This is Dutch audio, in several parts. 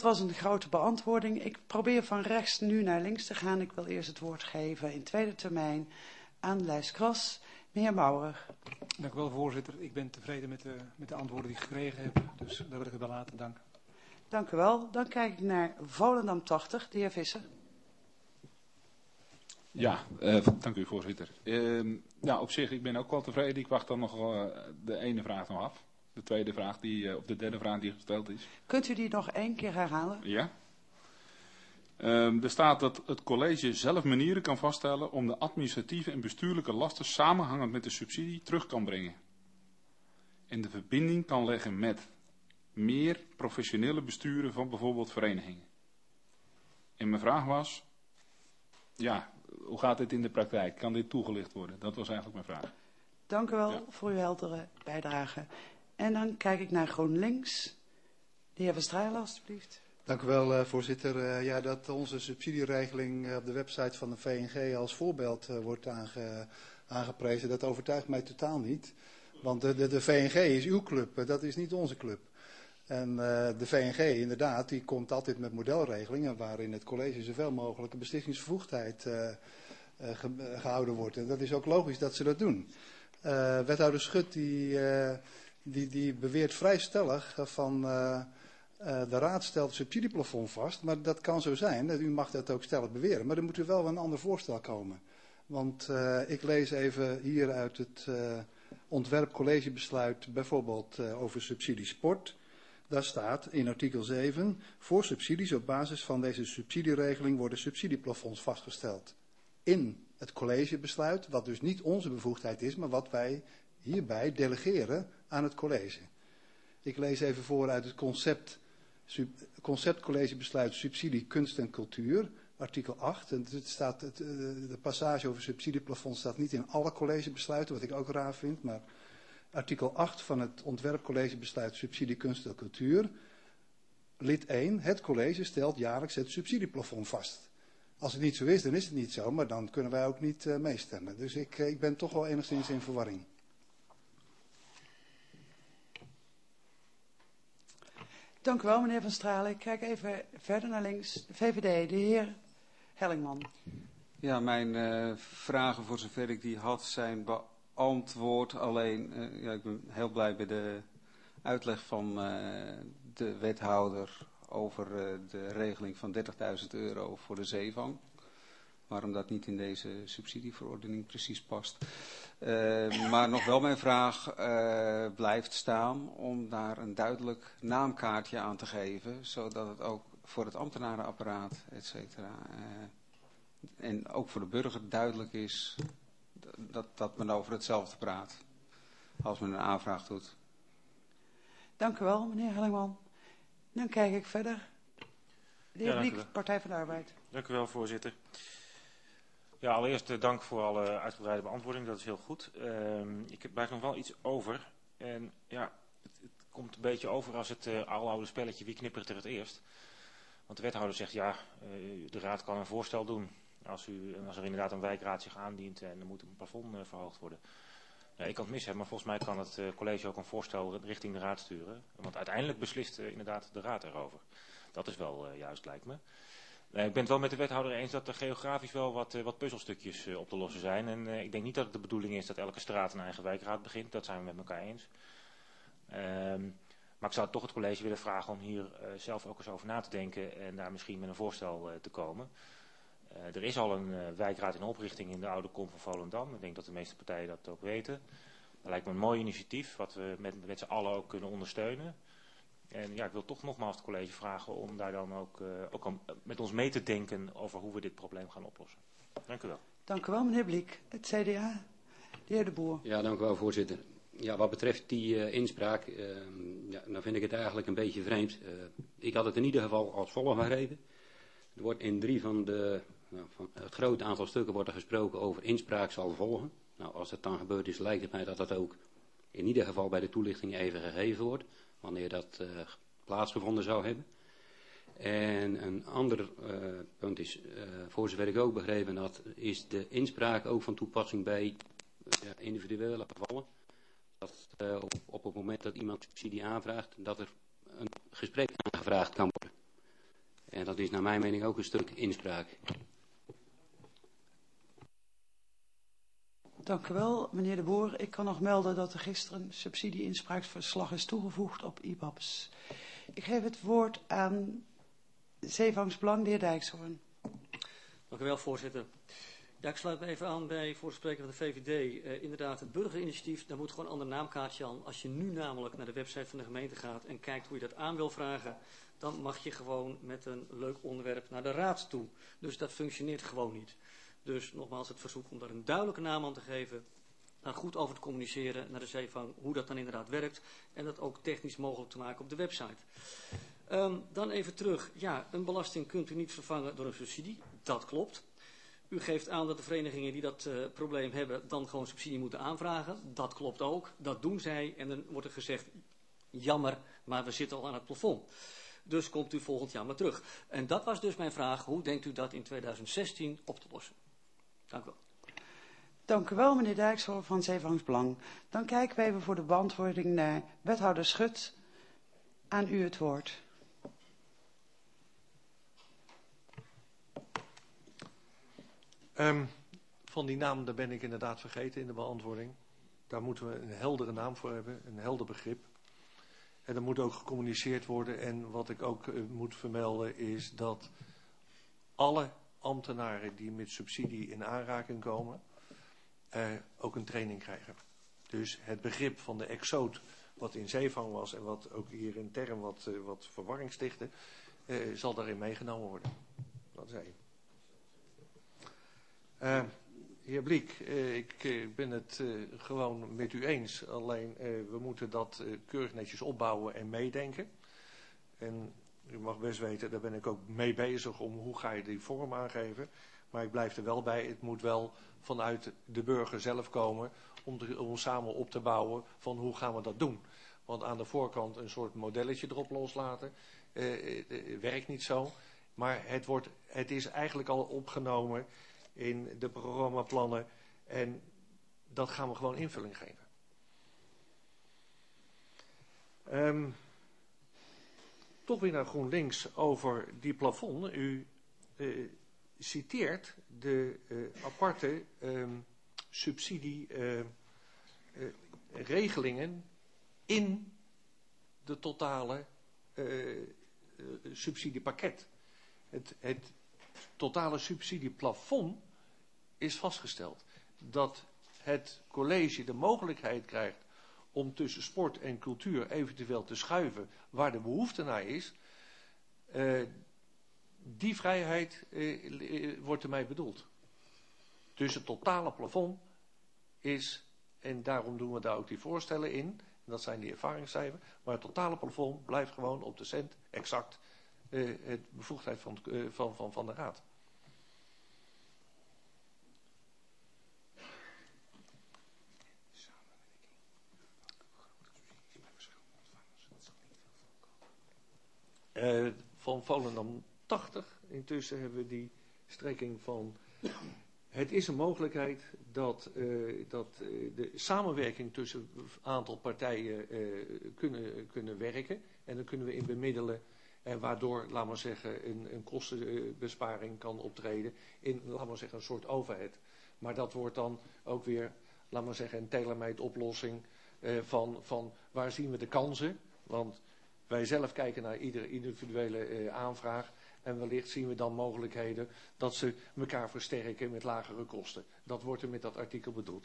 Dat was een grote beantwoording. Ik probeer van rechts nu naar links te gaan. Ik wil eerst het woord geven in tweede termijn aan de lijst Kras. Meneer Maurer. Dank u wel, voorzitter. Ik ben tevreden met de antwoorden die ik gekregen heb. Dus daar wil ik het bij laten. Dank. Dank u wel. Dan kijk ik naar Volendam 80, de heer Visser. Ja, dank u, voorzitter. Op zich, ik ben ook wel tevreden. Ik wacht dan nog de ene vraag nog af. De tweede vraag, of de derde vraag die gesteld is. Kunt u die nog één keer herhalen? Ja. Er staat dat het college zelf manieren kan vaststellen om de administratieve en bestuurlijke lasten samenhangend met de subsidie terug kan brengen. En de verbinding kan leggen met meer professionele besturen van bijvoorbeeld verenigingen. En mijn vraag was, hoe gaat dit in de praktijk? Kan dit toegelicht worden? Dat was eigenlijk mijn vraag. Dank u wel voor uw heldere bijdrage. En dan kijk ik naar GroenLinks. De heer Van Stralen, alstublieft. Dank u wel, voorzitter. Dat onze subsidieregeling op de website van de VNG als voorbeeld wordt aangeprezen, dat overtuigt mij totaal niet. Want de VNG is uw club, dat is niet onze club. En de VNG inderdaad, die komt altijd met modelregelingen waarin het college zoveel mogelijk beslissingsbevoegdheid gehouden wordt. En dat is ook logisch dat ze dat doen. Wethouder Schut die beweert vrij stellig van de raad stelt het subsidieplafond vast, maar dat kan zo zijn. U mag dat ook stellig beweren, maar er moet er wel een ander voorstel komen. Want ik lees even hier uit het ontwerp collegebesluit bijvoorbeeld over subsidiesport. Daar staat in artikel 7, voor subsidies op basis van deze subsidieregeling worden subsidieplafonds vastgesteld. In het collegebesluit, wat dus niet onze bevoegdheid is, maar wat wij hierbij delegeren aan het college. Ik lees even voor uit het conceptcollegebesluit subsidie kunst en cultuur, artikel 8. En de passage over subsidieplafond staat niet in alle collegebesluiten, wat ik ook raar vind, maar artikel 8 van het ontwerpcollegebesluit subsidie kunst en cultuur, lid 1, het college stelt jaarlijks het subsidieplafond vast. Als het niet zo is, dan is het niet zo, maar dan kunnen wij ook niet meestemmen. Dus ik ben toch wel enigszins in verwarring. Dank u wel, meneer Van Stralen. Ik kijk even verder naar links. De VVD, de heer Hellingman. Ja, mijn vragen, voor zover ik die had, zijn beantwoord. Alleen, ik ben heel blij bij de uitleg van de wethouder over de regeling van €30.000 voor de zeevang. Waarom dat niet in deze subsidieverordening precies past. Maar nog wel mijn vraag blijft staan om daar een duidelijk naamkaartje aan te geven. Zodat het ook voor het ambtenarenapparaat, et cetera, en ook voor de burger duidelijk is dat men over hetzelfde praat. Als men een aanvraag doet. Dank u wel, meneer Hellingman. Dan kijk ik verder. De heer Bliek, Partij van de Arbeid. Dank u wel, voorzitter. Ja, allereerst dank voor alle uitgebreide beantwoording, dat is heel goed. Ik heb nog wel iets over. En ja, het komt een beetje over als het aloude spelletje wie knippert er het eerst. Want de wethouder zegt de raad kan een voorstel doen. Als er inderdaad een wijkraad zich aandient en er moet een plafond verhoogd worden. Ja, ik kan het mis hebben, maar volgens mij kan het college ook een voorstel richting de raad sturen. Want uiteindelijk beslist inderdaad de raad erover. Dat is wel juist, lijkt me. Ik ben het wel met de wethouder eens dat er geografisch wel wat puzzelstukjes op te lossen zijn. En ik denk niet dat het de bedoeling is dat elke straat een eigen wijkraad begint. Dat zijn we met elkaar eens. Maar ik zou toch het college willen vragen om hier zelf ook eens over na te denken en daar misschien met een voorstel te komen. Er is al een wijkraad in oprichting in de oude kom van Volendam. Ik denk dat de meeste partijen dat ook weten. Dat lijkt me een mooi initiatief wat we met z'n allen ook kunnen ondersteunen. En ja, ik wil toch nogmaals het college vragen om daar dan ook met ons mee te denken over hoe we dit probleem gaan oplossen. Dank u wel. Dank u wel, meneer Bliek. Het CDA, de heer De Boer. Ja, dank u wel, voorzitter. Ja, wat betreft die inspraak, dan vind ik het eigenlijk een beetje vreemd. Ik had het in ieder geval als volgt begrepen. Er wordt in 3 van het grote aantal stukken wordt er gesproken over inspraak zal volgen. Nou, als dat dan gebeurd is, lijkt het mij dat dat ook in ieder geval bij de toelichting even gegeven wordt. Wanneer dat plaatsgevonden zou hebben. En een ander punt is, voor zover ik ook begrepen had, is de inspraak ook van toepassing bij individuele gevallen. Dat op het moment dat iemand subsidie aanvraagt, dat er een gesprek aangevraagd kan worden. En dat is naar mijn mening ook een stuk inspraak. Dank u wel, meneer De Boer. Ik kan nog melden dat er gisteren een subsidie-inspraakverslag is toegevoegd op IBABS. Ik geef het woord aan Zeevangsbelang, de heer Dijkshoorn. Dank u wel, voorzitter. Ja, ik sluit me even aan bij voorspreker van de VVD. Inderdaad, het burgerinitiatief, daar moet gewoon een ander naamkaartje aan. Als je nu namelijk naar de website van de gemeente gaat en kijkt hoe je dat aan wil vragen, dan mag je gewoon met een leuk onderwerp naar de raad toe. Dus dat functioneert gewoon niet. Dus nogmaals het verzoek om daar een duidelijke naam aan te geven, daar goed over te communiceren naar de Zeevang, hoe dat dan inderdaad werkt en dat ook technisch mogelijk te maken op de website. Dan even terug. Ja, een belasting kunt u niet vervangen door een subsidie. Dat klopt. U geeft aan dat de verenigingen die dat probleem hebben dan gewoon subsidie moeten aanvragen. Dat klopt ook. Dat doen zij. En dan wordt er gezegd, jammer, maar we zitten al aan het plafond. Dus komt u volgend jaar maar terug. En dat was dus mijn vraag. Hoe denkt u dat in 2016 op te lossen? Dank u wel. Dank u wel, meneer Dijkshoorn van Zeevangsbelang. Dan kijken we even voor de beantwoording naar wethouder Schut. Aan u het woord. Van die naam, daar ben ik inderdaad vergeten in de beantwoording. Daar moeten we een heldere naam voor hebben, een helder begrip. En dat moet ook gecommuniceerd worden. En wat ik ook moet vermelden is dat alle ambtenaren die met subsidie in aanraking komen, ook een training krijgen. Dus het begrip van de exoot, wat in Zeevang was en wat ook hier intern wat verwarring stichtte, zal daarin meegenomen worden. Dat is één. Heer Bliek, ik ben het gewoon met u eens. Alleen we moeten dat keurig netjes opbouwen en meedenken. En u mag best weten, daar ben ik ook mee bezig om hoe ga je die vorm aangeven. Maar ik blijf er wel bij, het moet wel vanuit de burger zelf komen om samen op te bouwen van hoe gaan we dat doen. Want aan de voorkant een soort modelletje erop loslaten werkt niet zo. Maar het is eigenlijk al opgenomen in de programmaplannen en dat gaan we gewoon invulling geven. Toch weer naar GroenLinks over die plafond. U citeert de aparte subsidieregelingen in de totale subsidiepakket. Het totale subsidieplafond is vastgesteld. Dat het college de mogelijkheid krijgt om tussen sport en cultuur eventueel te schuiven waar de behoefte naar is. Die vrijheid wordt ermee bedoeld. Dus het totale plafond is, en daarom doen we daar ook die voorstellen in, en dat zijn die ervaringscijfers, maar het totale plafond blijft gewoon op de cent exact het bevoegdheid van de raad. Van Volendam 80. Intussen hebben we die strekking van. Het is een mogelijkheid dat de samenwerking tussen een aantal partijen kunnen werken. En dan kunnen we in bemiddelen. En waardoor, laten we zeggen, een kostenbesparing kan optreden in, laten we zeggen, een soort overhead. Maar dat wordt dan ook weer, laten we zeggen, een tailor-made oplossing van waar zien we de kansen. Want wij zelf kijken naar iedere individuele aanvraag. En wellicht zien we dan mogelijkheden dat ze elkaar versterken met lagere kosten. Dat wordt er met dat artikel bedoeld.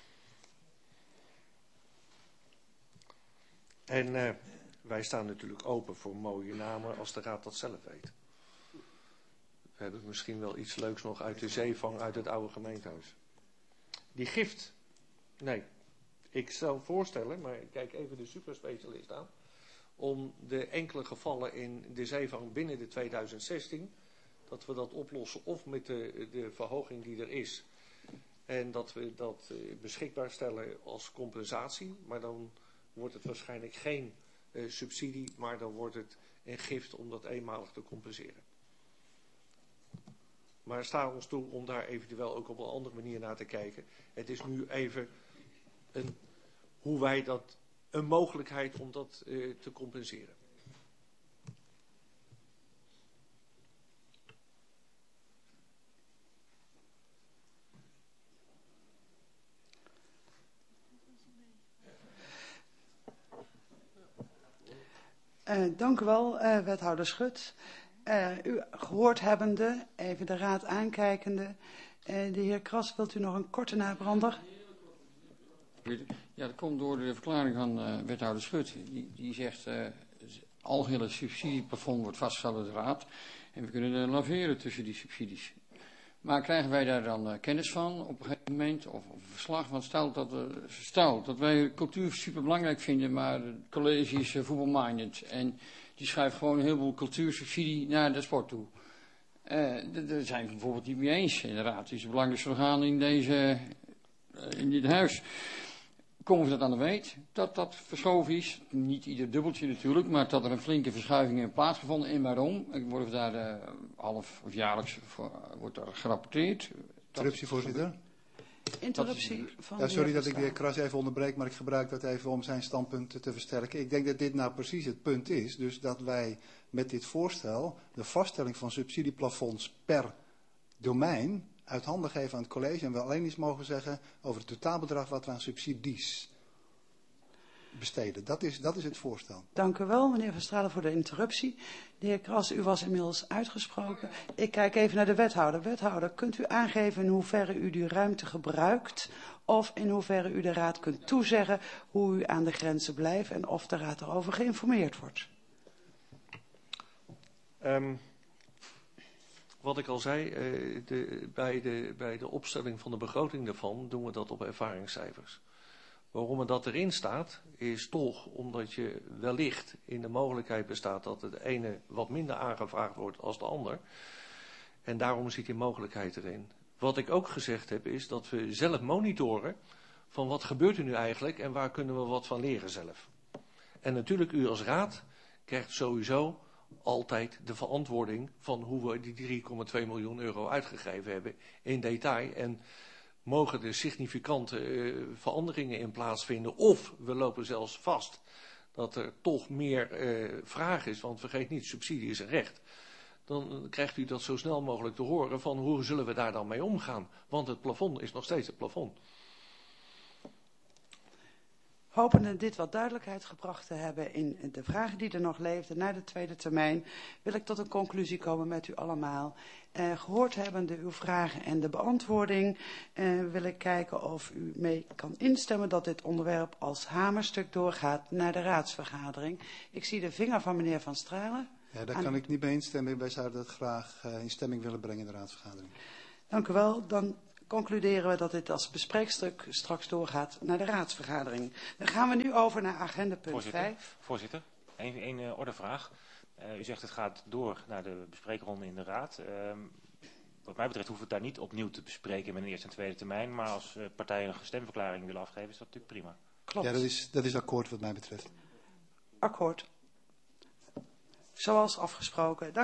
En wij staan natuurlijk open voor mooie namen als de raad dat zelf weet. We hebben misschien wel iets leuks nog uit de Zeevang, uit het oude gemeentehuis. Die gift, nee. Ik zou voorstellen, maar ik kijk even de superspecialist aan, om de enkele gevallen in de Zeevang binnen de 2016, dat we dat oplossen of met de verhoging die er is. En dat we dat beschikbaar stellen als compensatie, maar dan wordt het waarschijnlijk geen subsidie, maar dan wordt het een gift om dat eenmalig te compenseren. Maar sta ons toe om daar eventueel ook op een andere manier naar te kijken. Het is nu even hoe wij dat, een mogelijkheid om dat te compenseren. Dank u wel, wethouder Schut. U gehoord hebbende, even de raad aankijkende. De heer Kras, wilt u nog een korte nabrander? Ja, dat komt door de verklaring van wethouder Schut. Die zegt, algehele subsidieplafond wordt vastgesteld door de raad. En we kunnen laveren tussen die subsidies. Maar krijgen wij daar dan kennis van op een gegeven moment? Of een verslag? Want stel dat wij cultuur superbelangrijk vinden, maar het college is voetbalminded. En die schuift gewoon een heleboel cultuursubsidie naar de sport toe. Daar zijn we bijvoorbeeld niet mee eens. En de raad is het belangrijkste orgaan in dit huis. Komen we dat aan de weet, dat dat verschoven is? Niet ieder dubbeltje natuurlijk, maar dat er een flinke verschuiving in plaatsgevonden. En waarom? Worden we daar half of jaarlijks wordt daar gerapporteerd? Interruptie, voorzitter. Interruptie van ja, sorry dat ik de heer Kras even onderbreek, maar ik gebruik dat even om zijn standpunt te versterken. Ik denk dat dit nou precies het punt is, dus dat wij met dit voorstel de vaststelling van subsidieplafonds per domein uit handen geven aan het college en we alleen iets mogen zeggen over het totaalbedrag wat we aan subsidies besteden. Dat is het voorstel. Dank u wel, meneer Van Stralen, voor de interruptie. De heer Kras, u was inmiddels uitgesproken. Ik kijk even naar de wethouder. Wethouder, kunt u aangeven in hoeverre u die ruimte gebruikt of in hoeverre u de raad kunt toezeggen hoe u aan de grenzen blijft en of de raad erover geïnformeerd wordt? Wat ik al zei, bij de opstelling van de begroting daarvan doen we dat op ervaringscijfers. Waarom er dat erin staat, is toch omdat je wellicht in de mogelijkheid bestaat dat de ene wat minder aangevraagd wordt als de ander. En daarom zit die mogelijkheid erin. Wat ik ook gezegd heb is dat we zelf monitoren van wat gebeurt er nu eigenlijk en waar kunnen we wat van leren zelf. En natuurlijk u als raad krijgt sowieso altijd de verantwoording van hoe we die 3,2 miljoen euro uitgegeven hebben in detail. En mogen er significante veranderingen in plaatsvinden of we lopen zelfs vast dat er toch meer vraag is, want vergeet niet, subsidie is een recht. Dan krijgt u dat zo snel mogelijk te horen van hoe zullen we daar dan mee omgaan. Want het plafond is nog steeds het plafond. Hopende dit wat duidelijkheid gebracht te hebben in de vragen die er nog leefden naar de tweede termijn, wil ik tot een conclusie komen met u allemaal. Gehoord hebbende uw vragen en de beantwoording, wil ik kijken of u mee kan instemmen dat dit onderwerp als hamerstuk doorgaat naar de raadsvergadering. Ik zie de vinger van meneer Van Stralen. Ja, daar kan ik niet mee instemmen. Wij zouden dat graag in stemming willen brengen in de raadsvergadering. Dank u wel. Dan concluderen we dat dit als bespreekstuk straks doorgaat naar de raadsvergadering. Dan gaan we nu over naar agenda punt 5. Voorzitter, één ordevraag. U zegt het gaat door naar de bespreekronde in de raad. Wat mij betreft hoeven we het daar niet opnieuw te bespreken met een eerste en tweede termijn. Maar als partijen een stemverklaring willen afgeven is dat natuurlijk prima. Klopt. Ja, dat is akkoord wat mij betreft. Akkoord. Zoals afgesproken.